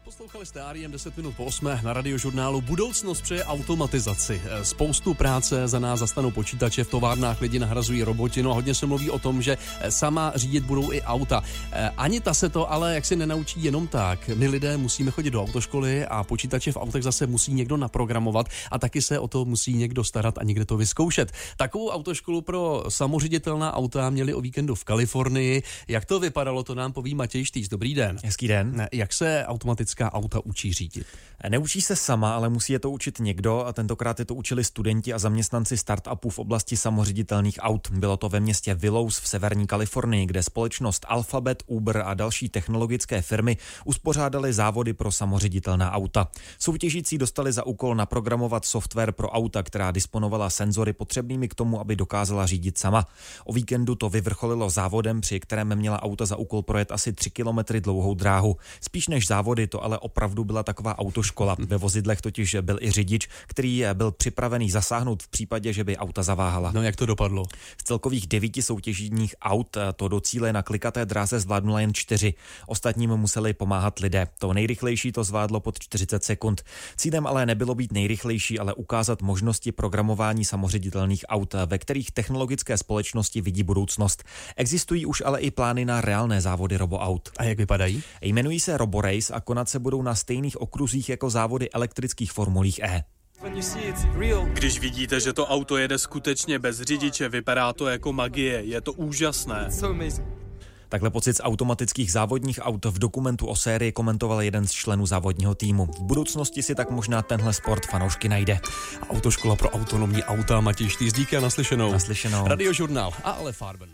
Poslouchali jste ARIEM 10 minut po 8 na Radiožurnálu. Budoucnost přeje automatizaci. Spoustu práce za nás zastanou počítače, v továrnách lidi nahrazují roboti, no a hodně se mluví o tom, že sama řídit budou i auta. Ani ta se to ale jaksi nenaučí jenom tak. My lidé musíme chodit do autoškoly a počítače v autech zase musí někdo naprogramovat a taky se o to musí někdo starat a někde to vyzkoušet. Takovou autoškolu pro samoředitelná auta měli o víkendu v Kalifornii. Jak to vypadalo, to nám poví Matěj Štýc. Dobrý den. Hezký den. Jak se automatická auta učí řídit? Neučí se sama, ale musí je to učit někdo a tentokrát je to učili studenti a zaměstnanci startupů v oblasti samoředitelných aut. Bylo to ve městě Willows v severní Kalifornii, kde společnost Alphabet, Uber a další technologické firmy uspořádali závody pro samoředitelná auta. Soutěžící dostali za úkol naprogramovat software pro auta, která disponovala senzory potřebnými k tomu, aby dokázala řídit sama. O víkendu to vyvrcholilo závodem, při kterém měla auta za úkol projet asi 3 kilometry dlouhou dráhu. Spíš než závody to ale opravdu byla taková autoškola. Ve vozidlech totiž byl i řidič, který byl připravený zasáhnout v případě, že by auta zaváhala. No jak to dopadlo? Z celkových 9 soutěžních aut to do cíle na klikaté dráze zvládnula jen 4. Ostatním museli pomáhat lidé. To nejrychlejší to zvládlo pod 40 sekund. Cílem ale nebylo být nejrychlejší, ale ukázat možnosti programování samoředitelných aut, ve kterých technologické společnosti vidí budoucnost. Existují už ale i plány na reálné závody roboaut. A jak vypadají? Jmenují se RoboRace a konat se budou na stejných okruzích jako závody elektrických formulích E. Když vidíte, že to auto jede skutečně bez řidiče, vypadá to jako magie, je to úžasné. Takhle pocit z automatických závodních aut v dokumentu o sérii komentoval jeden z členů závodního týmu. V budoucnosti si tak možná tenhle sport fanoušky najde. Autoškola pro autonomní auta. Matěj Štýc, díky a naslyšenou. Naslyšenou. Radiožurnál a Ale Farben.